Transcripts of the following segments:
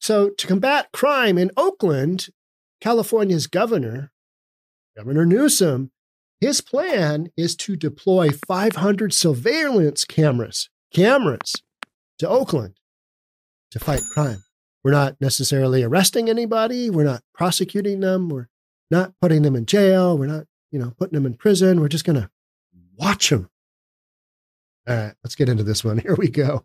So to combat crime in Oakland, California's Governor Newsom, his plan is to deploy 500 surveillance cameras to Oakland to fight crime. We're not necessarily arresting anybody. We're not prosecuting them. We're not putting them in jail. We're not, putting them in prison. We're just going to watch them. All right, let's get into this one. Here we go.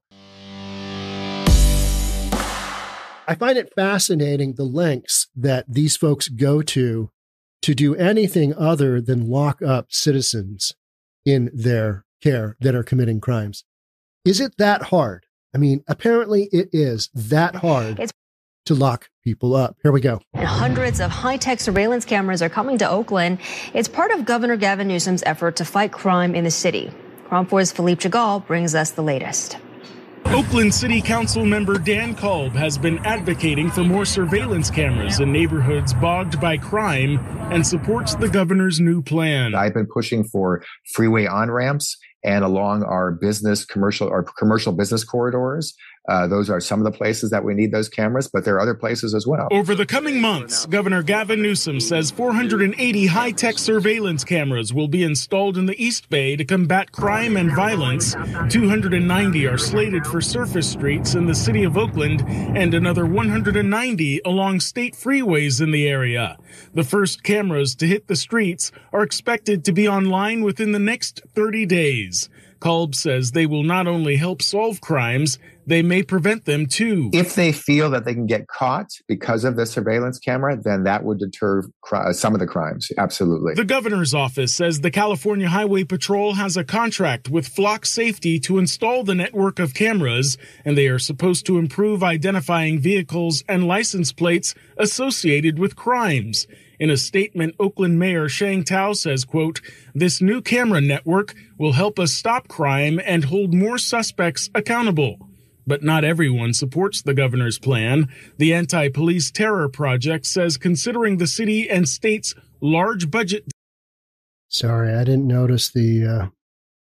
I find it fascinating the lengths that these folks go to do anything other than lock up citizens in their care that are committing crimes. Is it that hard? I mean, apparently it is that hard to lock people up. Here we go. And hundreds of high-tech surveillance cameras are coming to Oakland. It's part of Governor Gavin Newsom's effort to fight crime in the city. KRON 4's Philippe Jagal brings us the latest. Oakland City Council member Dan Kolb has been advocating for more surveillance cameras in neighborhoods bogged by crime and supports the governor's new plan. I've been pushing for freeway on-ramps and along our commercial business corridors. Those are some of the places that we need those cameras, but there are other places as well. Over the coming months, Governor Gavin Newsom says 480 high-tech surveillance cameras will be installed in the East Bay to combat crime and violence. 290 are slated for surface streets in the city of Oakland and another 190 along state freeways in the area. The first cameras to hit the streets are expected to be online within the next 30 days. Kolb says they will not only help solve crimes, they may prevent them too. If they feel that they can get caught because of the surveillance camera, then that would deter some of the crimes. Absolutely. The governor's office says the California Highway Patrol has a contract with Flock Safety to install the network of cameras, and they are supposed to improve identifying vehicles and license plates associated with crimes. In a statement, Oakland Mayor Sheng Tao says, quote, "This new camera network will help us stop crime and hold more suspects accountable." But not everyone supports the governor's plan. The Anti-Police Terror Project says considering the city and state's large budget... Sorry, I didn't notice the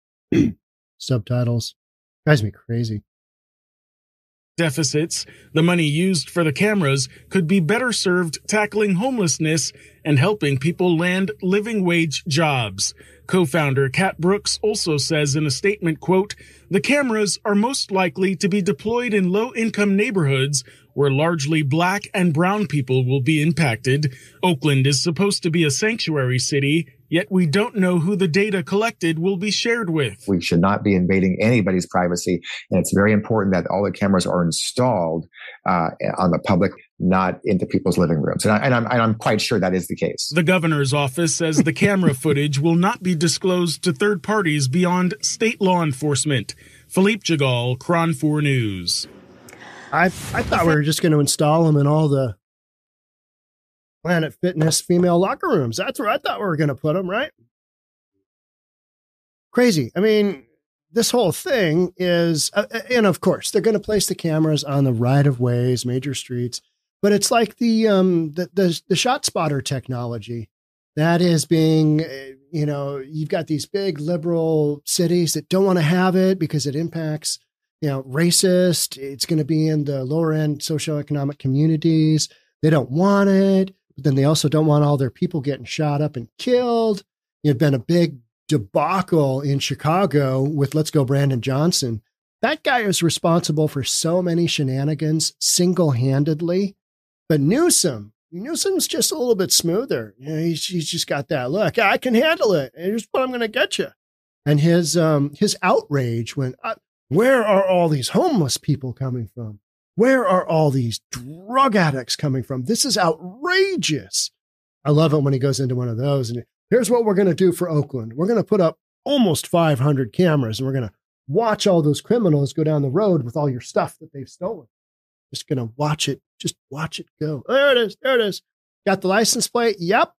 subtitles. Drives me crazy. Deficits, the money used for the cameras could be better served tackling homelessness and helping people land living wage jobs. Co-founder Kat Brooks also says in a statement, quote, "The cameras are most likely to be deployed in low-income neighborhoods where largely black and brown people will be impacted. Oakland is supposed to be a sanctuary city, yet we don't know who the data collected will be shared with." We should not be invading anybody's privacy, and it's very important that all the cameras are installed on the public, not into people's living rooms. And I'm quite sure that is the case. The governor's office says the camera footage will not be disclosed to third parties beyond state law enforcement. Philippe Jagal, KRON 4 News. I thought we were just going to install them in all the Planet Fitness female locker rooms. That's where I thought we were going to put them, right? Crazy. I mean, this whole thing is, and of course, they're going to place the cameras on the right-of-ways, major streets, but it's like the shot spotter technology that is being, you've got these big liberal cities that don't want to have it because it impacts, racist. It's going to be in the lower end socioeconomic communities. They don't want it, but then they also don't want all their people getting shot up and killed. It's been a big debacle in Chicago with Let's Go Brandon Johnson. That guy is responsible for so many shenanigans single-handedly. But Newsom's just a little bit smoother. He's just got that look. I can handle it. Here's what I'm going to get you. And his outrage when, where are all these homeless people coming from? Where are all these drug addicts coming from? This is outrageous. I love it when he goes into one of those and here's what we're going to do for Oakland. We're going to put up almost 500 cameras and we're going to watch all those criminals go down the road with all your stuff that they've stolen. Just going to watch it. Just watch it go. There it is. There it is. Got the license plate. Yep.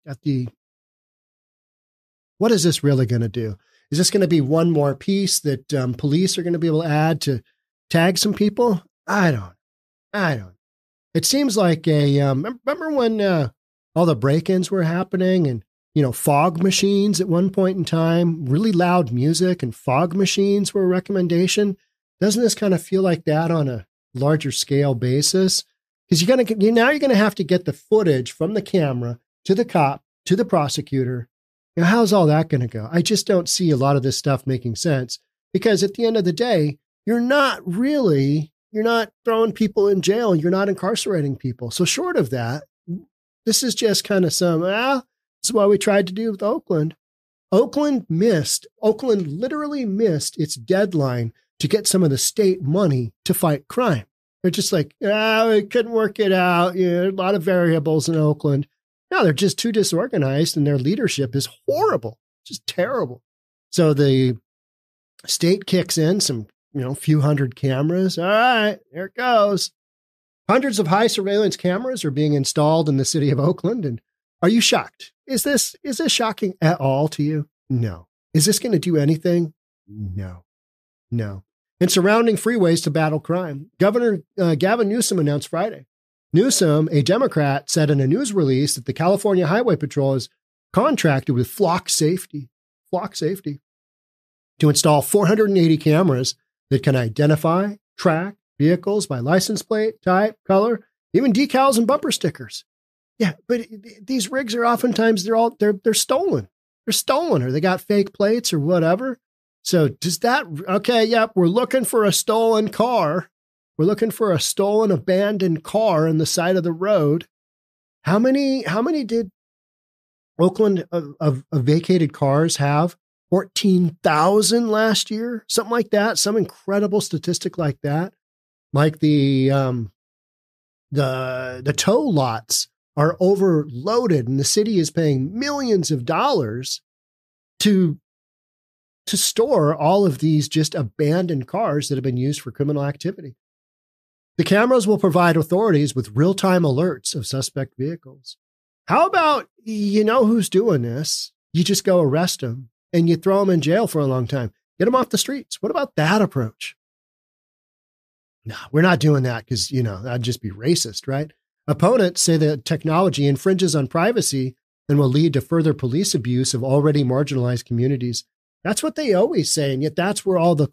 What is this really going to do? Is this going to be one more piece that police are going to be able to add to tag some people? I don't. It seems like remember when all the break-ins were happening and, fog machines at one point in time, really loud music and fog machines were a recommendation. Doesn't this kind of feel like that on a larger scale basis? Because you're going to have to get the footage from the camera to the cop, to the prosecutor. How's all that going to go? I just don't see a lot of this stuff making sense, because at the end of the day, you're not throwing people in jail. You're not incarcerating people. So short of that, this is just kind of this is what we tried to do with Oakland. Oakland literally missed its deadline to get some of the state money to fight crime. They're just like, we couldn't work it out. A lot of variables in Oakland. No, they're just too disorganized, and their leadership is horrible, just terrible. So the state kicks in some, few hundred cameras. All right, here it goes. Hundreds of high surveillance cameras are being installed in the city of Oakland. And are you shocked? Is this shocking at all to you? No. Is this going to do anything? No. And surrounding freeways to battle crime. Governor Gavin Newsom announced Friday. Newsom, a Democrat, said in a news release that the California Highway Patrol is contracted with Flock Safety, to install 480 cameras that can identify, track vehicles by license plate, type, color, even decals and bumper stickers. Yeah, but these rigs are oftentimes they're stolen. They're stolen, or they got fake plates or whatever. So we're looking for a stolen car. We're looking for a stolen, abandoned car on the side of the road. How many did Oakland of vacated cars have? 14,000 last year, something like that. Some incredible statistic like that. Like the tow lots are overloaded, and the city is paying millions of dollars to store all of these just abandoned cars that have been used for criminal activity. The cameras will provide authorities with real-time alerts of suspect vehicles. How about, who's doing this? You just go arrest them and you throw them in jail for a long time. Get them off the streets. What about that approach? No, we're not doing that because, that'd just be racist, right? Opponents say that technology infringes on privacy and will lead to further police abuse of already marginalized communities. That's what they always say, and yet that's where all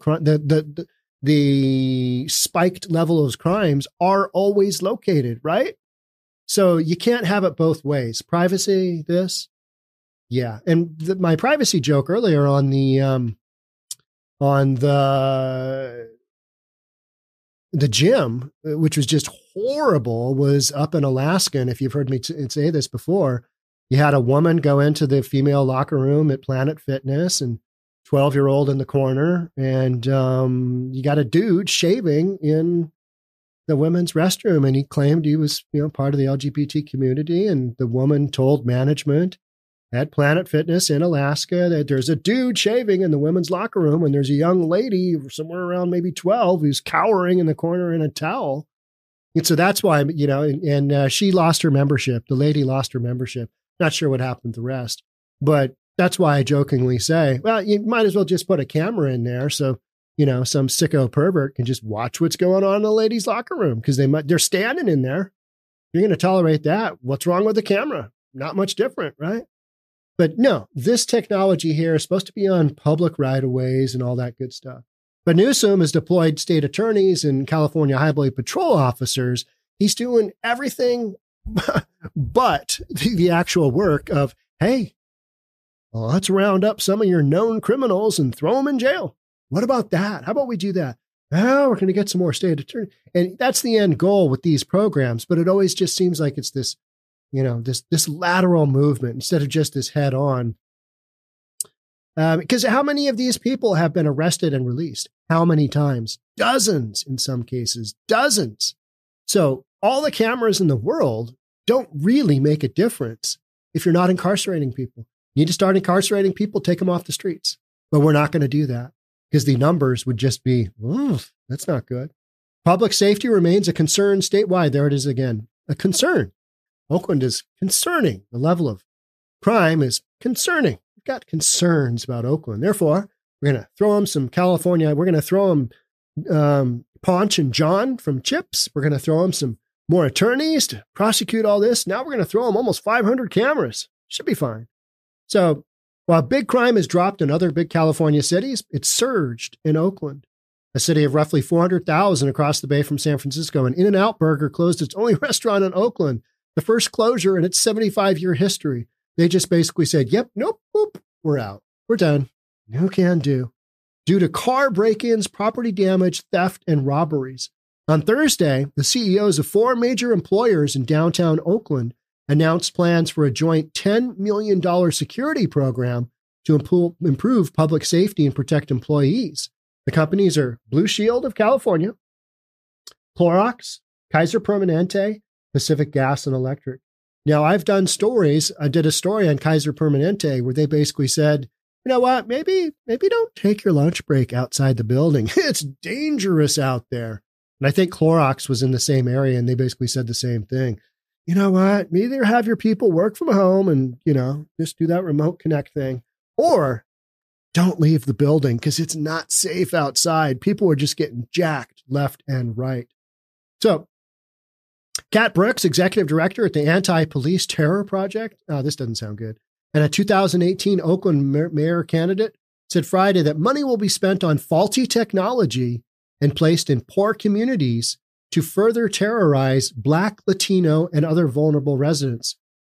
the spiked level of crimes are always located, right? So you can't have it both ways. Privacy, this. Yeah. And my privacy joke earlier on the gym, which was just horrible, was up in Alaska. And if you've heard me say this before, you had a woman go into the female locker room at Planet Fitness, and 12-year-old in the corner, and you got a dude shaving in the women's restroom, and he claimed he was, part of the LGBT community, and the woman told management at Planet Fitness in Alaska that there's a dude shaving in the women's locker room, and there's a young lady somewhere around maybe 12 who's cowering in the corner in a towel. And so that's why, and she lost her membership. The lady lost her membership. Not sure what happened with the rest, but that's why I jokingly say, well, you might as well just put a camera in there. So, some sicko pervert can just watch what's going on in the ladies' locker room, because they're standing in there. You're going to tolerate that. What's wrong with the camera? Not much different, right? But no, this technology here is supposed to be on public right-of-ways and all that good stuff. But Newsom has deployed state attorneys and California Highway Patrol officers. He's doing everything but the actual work of, hey, let's round up some of your known criminals and throw them in jail. What about that? How about we do that? Oh, we're going to get some more state attorney. And that's the end goal with these programs. But it always just seems like it's this, this lateral movement instead of just this head on. Because how many of these people have been arrested and released? How many times? Dozens in some cases, dozens. So all the cameras in the world don't really make a difference if you're not incarcerating people. You need to start incarcerating people, take them off the streets. But we're not going to do that because the numbers would just be, that's not good. Public safety remains a concern statewide. There it is again, a concern. Oakland is concerning. The level of crime is concerning. We've got concerns about Oakland. Therefore, we're going to throw them some California. We're going to throw them Ponch and John from CHIPS. We're going to throw them some more attorneys to prosecute all this. Now we're going to throw them almost 500 cameras. Should be fine. So while big crime has dropped in other big California cities, it's surged in Oakland. A city of roughly 400,000 across the bay from San Francisco, an In-N-Out Burger closed its only restaurant in Oakland, the first closure in its 75-year history. They just basically said, yep, nope, boop, we're out. We're done. No can do. Due to car break-ins, property damage, theft, and robberies. On Thursday, the CEOs of 4 major employers in downtown Oakland announced plans for a joint $10 million security program to improve public safety and protect employees. The companies are Blue Shield of California, Clorox, Kaiser Permanente, Pacific Gas and Electric. Now, I've done stories. I did a story on Kaiser Permanente where they basically said, you know what, maybe don't take your lunch break outside the building. It's dangerous out there. And I think Clorox was in the same area, and they basically said the same thing. You know what, either have your people work from home and, just do that remote connect thing, or don't leave the building because it's not safe outside. People are just getting jacked left and right. So, Kat Brooks, executive director at the Anti-Police Terror Project. Oh, this doesn't sound good. And a 2018 Oakland mayor candidate said Friday that money will be spent on faulty technology and placed in poor communities to further terrorize Black, Latino, and other vulnerable residents.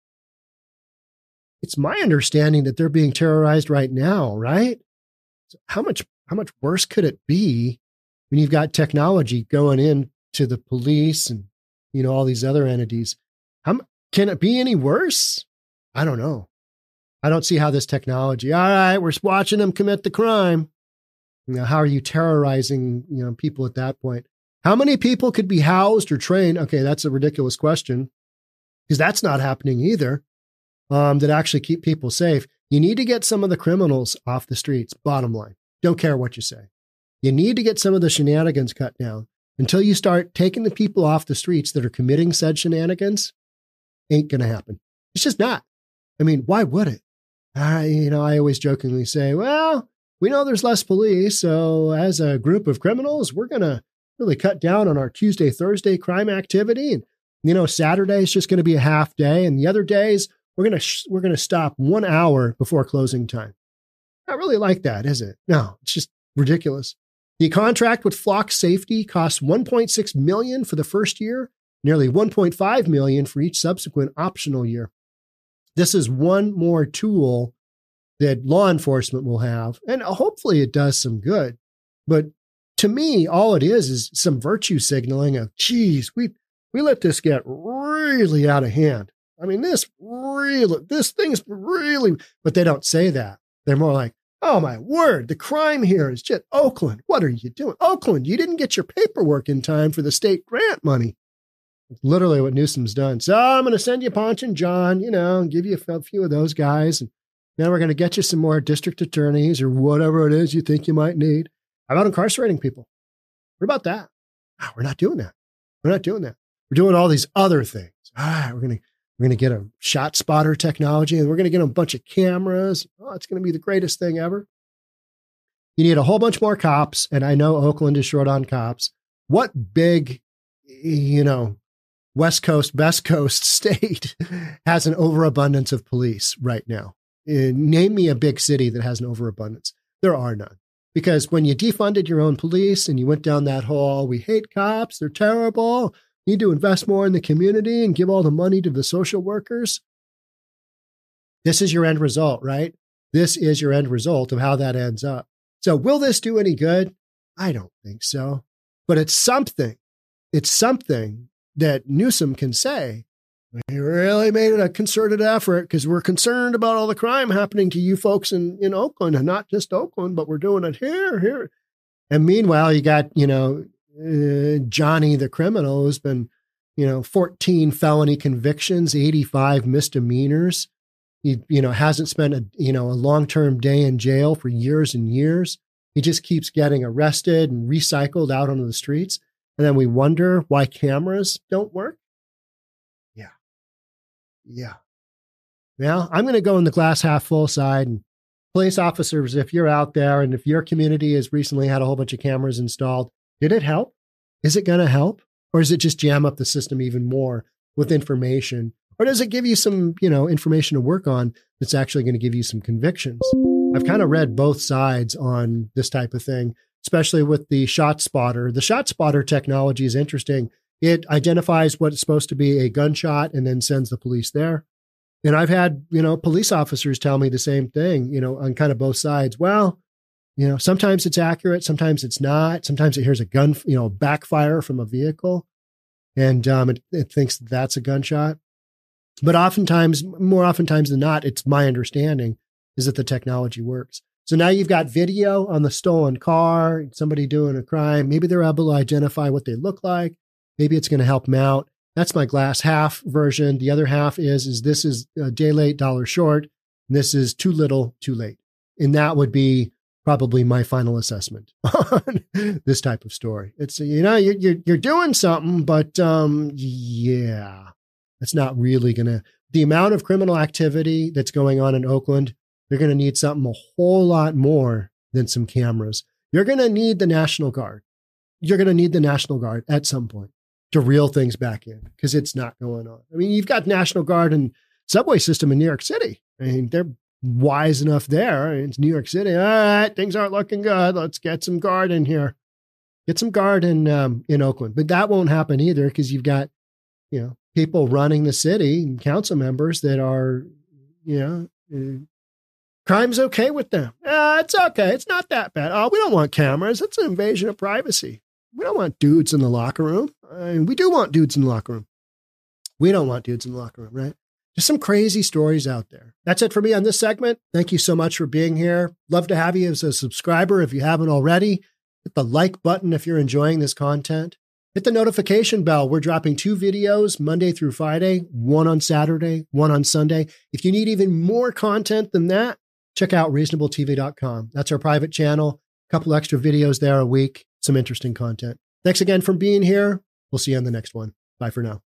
It's my understanding that they're being terrorized right now, right? So how much worse could it be when you've got technology going into the police and, all these other entities? Can it be any worse? I don't know. I don't see how this technology, all right, we're watching them commit the crime. How are you terrorizing, people at that point? How many people could be housed or trained? Okay, that's a ridiculous question because that's not happening either. That actually keep people safe. You need to get some of the criminals off the streets, bottom line. Don't care what you say. You need to get some of the shenanigans cut down. Until you start taking the people off the streets that are committing said shenanigans, ain't going to happen. It's just not. I mean, why would it? I always jokingly say, well, we know there's less police, so as a group of criminals, we're going to really cut down on our Tuesday, Thursday crime activity. And, Saturday is just going to be a half day. And the other days, we're going to stop 1 hour before closing time. Not really like that, is it? No, it's just ridiculous. The contract with Flock Safety costs $1.6 million for the first year, nearly $1.5 million for each subsequent optional year. This is one more tool that law enforcement will have, and hopefully it does some good. But to me, all it is some virtue signaling of, geez, we let this get really out of hand. I mean, this thing's really, but they don't say that. They're more like, oh my word, the crime here is just Oakland. What are you doing? Oakland, you didn't get your paperwork in time for the state grant money. It's literally what Newsom's done. So I'm going to send you Ponch and John, and give you a few of those guys. And now we're going to get you some more district attorneys or whatever it is you think you might need. How about incarcerating people? What about that? Oh, we're not doing that. We're doing all these other things. We're going to get a shot spotter technology, and we're going to get a bunch of cameras. Oh, it's going to be the greatest thing ever. You need a whole bunch more cops, and I know Oakland is short on cops. What big, West Coast, Best Coast state has an overabundance of police right now? Name me a big city that has an overabundance. There are none. Because when you defunded your own police and you went down that hall, we hate cops, they're terrible, need to invest more in the community and give all the money to the social workers. This is your end result, right? This is your end result of how that ends up. So will this do any good? I don't think so. But it's something. It's something that Newsom can say, we really made it a concerted effort because we're concerned about all the crime happening to you folks in Oakland, and not just Oakland, but we're doing it here. And meanwhile, you got, Johnny the criminal who's been, 14 felony convictions, 85 misdemeanors. He, hasn't spent a long-term day in jail for years and years. He just keeps getting arrested and recycled out onto the streets. And then we wonder why cameras don't work. Yeah. Well, I'm going to go in the glass half full side, and police officers, if you're out there and if your community has recently had a whole bunch of cameras installed, did it help? Is it going to help? Or does it just jam up the system even more with information? Or does it give you some, information to work on that's actually going to give you some convictions? I've kind of read both sides on this type of thing. especially with the shot spotter. The shot spotter technology is interesting. It identifies what's supposed to be a gunshot and then sends the police there. And I've had, police officers tell me the same thing, on kind of both sides. Well, sometimes it's accurate, sometimes it's not. Sometimes it hears a gun, backfire from a vehicle, and it thinks that's a gunshot. But more oftentimes than not, it's my understanding is that the technology works. So now you've got video on the stolen car, somebody doing a crime. Maybe they're able to identify what they look like. Maybe it's going to help them out. That's my glass half version. The other half is this is a day late, dollar short. And this is too little, too late. And that would be probably my final assessment on this type of story. It's, you're doing something, but yeah, it's not really going to, the amount of criminal activity that's going on in Oakland, they're going to need something a whole lot more than some cameras. You're going to need the National Guard. You're going to need the National Guard at some point to reel things back in, because it's not going on. I mean, you've got National Guard and subway system in New York City. I mean, they're wise enough there. It's New York City. All right, things aren't looking good. Let's get some guard in here. Get some guard in Oakland. But that won't happen either, because you've got, people running the city and council members that are, crime's okay with them. It's okay. It's not that bad. Oh, we don't want cameras. It's an invasion of privacy. We don't want dudes in the locker room. We do want dudes in the locker room. We don't want dudes in the locker room, right? Just some crazy stories out there. That's it for me on this segment. Thank you so much for being here. Love to have you as a subscriber if you haven't already. Hit the like button if you're enjoying this content. Hit the notification bell. We're dropping 2 videos Monday through Friday, one on Saturday, one on Sunday. If you need even more content than that, check out reasonabletv.com. That's our private channel. A couple extra videos there a week. Some interesting content. Thanks again for being here. We'll see you on the next one. Bye for now.